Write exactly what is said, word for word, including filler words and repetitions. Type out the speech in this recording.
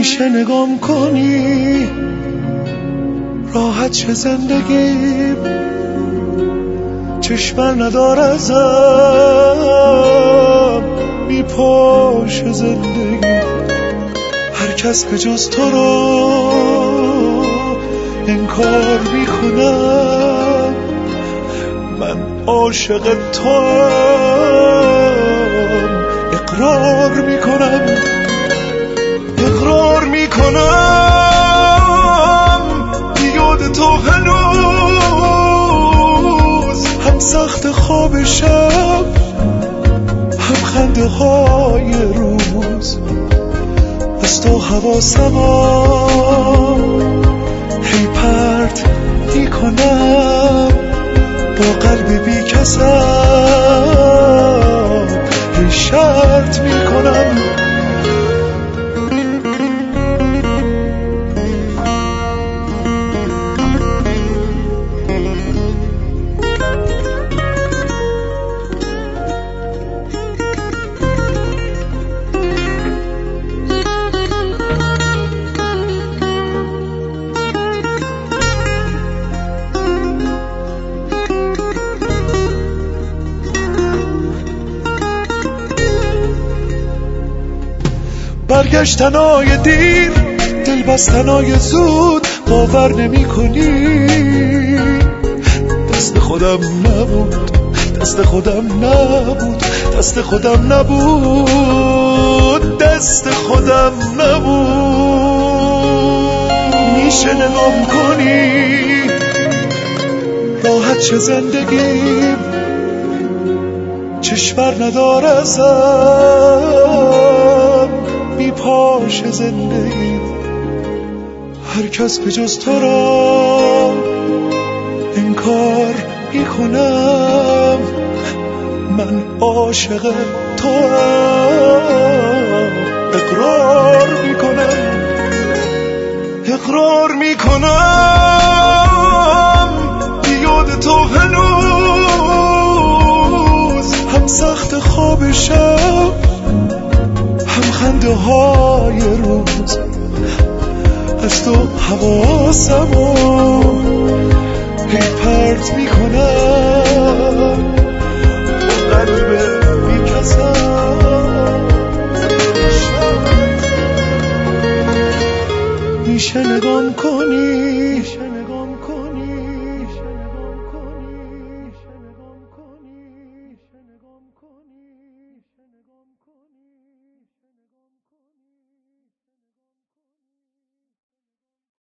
میشه نگام کنی راحت شه زندگیم، چشمر ندار ازم میپاشه زندگی. هر کس به جز تو رو انکار میکنم، من عاشق توام، اقرار میکنم اقرار میکنم بیاد تو هنوز، هم سخت خواب شب هم خنده های روز. از تو حواسمو هی پرت میکنم، با قلب بی کسم هی شرط میکنم. برگشتنای دیر، دل بستنای زود، باور نمی کنی دست خودم نبود، دست خودم نبود، دست خودم نبود، دست خودم نبود. میشه نگام کنی راحت شه زندگیم، چشمر ندار ازم میپاشه زندگی. هر کس به جز تو را انکار میکنم، من عاشق توام، اقرار میکنم اقرار میکنم بیاد تو هنوز، هم سخت خواب شب هم خنده های روز. از تو حواسمو هی پرت میکنم، قلب میکسم میشه نگام کنی